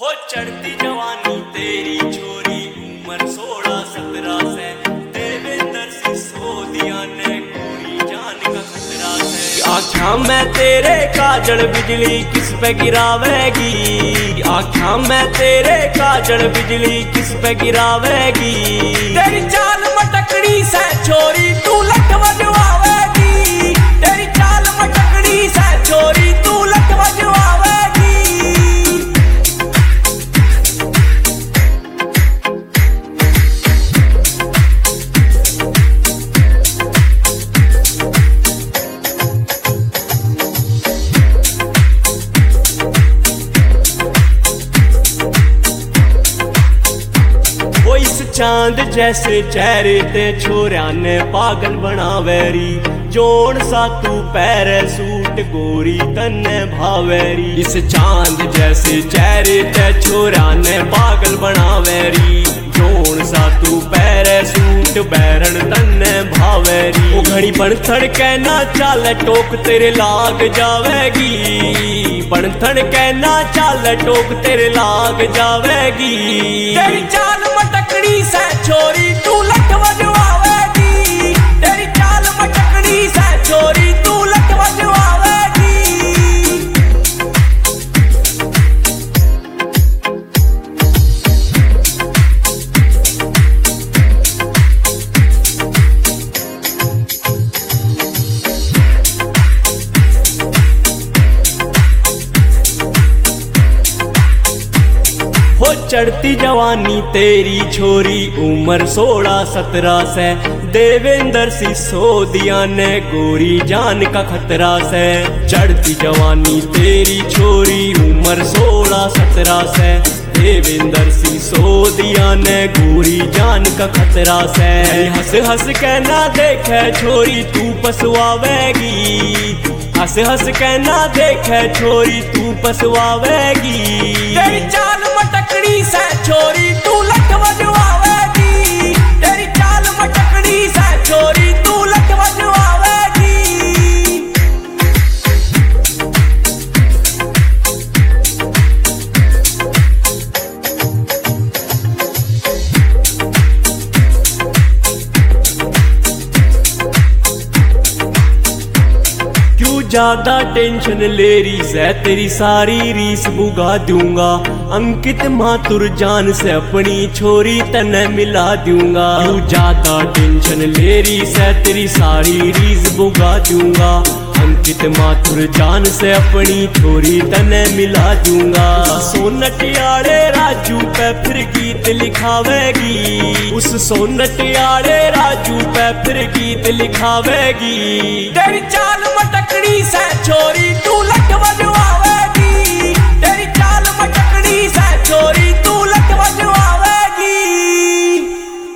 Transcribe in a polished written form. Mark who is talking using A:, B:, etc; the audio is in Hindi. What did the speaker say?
A: हो चढ़ती जवानी तेरी छोरी उम्र 16-17 से देवेंद्र सिसोदिया ने गोरी जान का खतरा से। आँखों में तेरे काजल बिजली किस पे गिरावेगी, आँखों में तेरे काजल बिजली किस पे गिरावेगी। तेरी चाल मटकड़ी से छोरी तू लट बजवावेगी, तेरी चाल मटकड़ी से छोरी तू लट बजवावेगी। चांद जैसे चेहरे ते छोरिया ने पागल बनावेरी, जोन सा तू पैरे सूट गोरी तन्ने भावेरी। इस चांद जैसे चेहरे ते छोरिया ने पागल बनावेरी, जोन सा तू पैरे सूट बैरन तन्ने भावेरी। ओ घड़ी बनथड़ के ना चाल टोक तेरे लाग जावेगी, बनथड़ के ना चाल टोक तेरे लाग जावेगी। तेरी चाल मटकड़ी से छोरी तू लट बजवावेगी, तेरी चाल मटकड़ी से छोरी तू लट बजवावेगी। हो चढ़ती जवानी तेरी छोरी उम्र 16-17 से देवेंद्र सिसोदिया ने गोरी जान का खतरा से। चढ़ती जवानी तेरी छोरी उम्र 16-17 से देवेंद्र सिसोदिया ने गोरी जान का खतरा से। हंस हंस के ना देखे छोरी तू पसवावेगी, हंस हंस के ना देखे छोरी तू पसवावेगी। तेरी चाल मटकड़ी से छोरी तू लट बजवावेगी, तेरी चाल मटकड़ी से छोरी तू लट बजवावेगी। ज्यादा टेंशन ले रही से तेरी सारी रीस बुगा दूंगा, अंकित माथुर जान से अपनी छोरी तने मिला दूंगा। तू ज्यादा टेंशन ले रही से तेरी सारी रीस बुगा दूंगा, अंकित माथुर जान से अपनी छोरी तने मिला दूंगा। सोनटियाड़े राजू पे फिर गीत लिखावेगी, उस सोनटियाड़े राजू पे फिर गीत लिखावेगी। तेरी